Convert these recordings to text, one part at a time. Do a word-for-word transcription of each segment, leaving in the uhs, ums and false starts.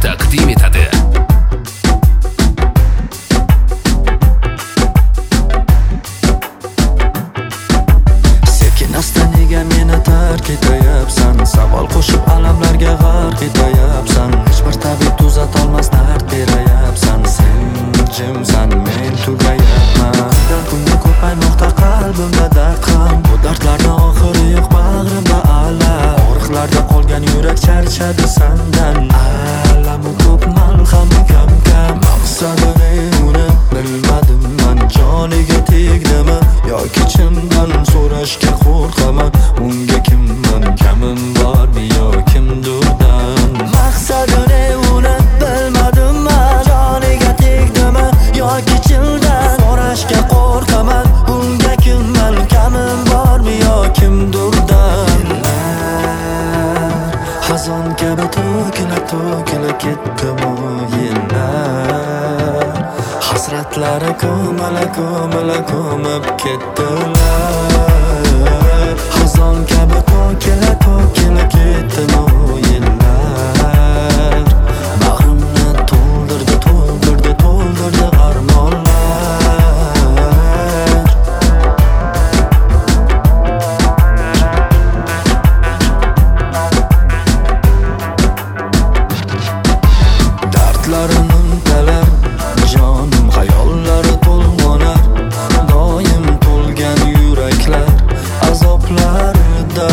taqdim etadi. Sekin asta nega meni tark etayapsan? Savol qo'shib alamlarga g'arq etayapsan. Hech bir tabib tuzatolmas dard berayapsan. Sen jimsan, men tugayapman. Kundan kunga ko'paymoqda qalbimda dard ham. Bu dardlarning oxiri yo'q bag'rimda alam. Og'riqlarda qolgan yurak charchadi sendan. Alamu ko'p, malhami kam kam. Maqsadini uni bilmadim man. Joniga tegdimi yoki chindan so'rashga qo'rqaman. Unga kimman, kamim bormi yo kimdirdan? Maqsadini uni bilmadim man. Joniga tegdimi yoki chindan so'rashga qo'rqaman. Unga kimman, kamim bormi yo kimdirdan? Xazon kabi to'kila to'kila ketdimi yillar? Hasratlari ko'mila ko'mila ko'mib ketdilar. Xazon kabi to'kila to'kila ketdimi yillar? Bag'rimni to'ldirdi to'ldirdi to'ldirdi armonlar. Dardlarimni talar jonim, xayollari to'lg'onar. Doim to'lgan yuraklar azoblarda.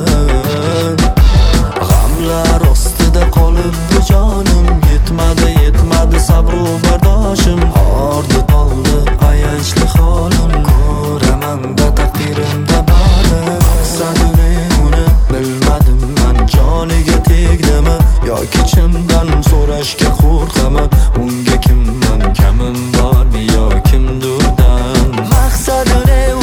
G'amlar ostida qolib bu jonim. Yetmadi yetmadi sabru bardoshim. Hordi toldi ayanchli holim. Ko'raman-da taqdirimda bari. Maqsadini uni bilmadim man. Joniga tegdimi yoki chindan so'rashga qo'rqaman. Unga kimman, kamim bormi yo kimdirdan? Maqsadini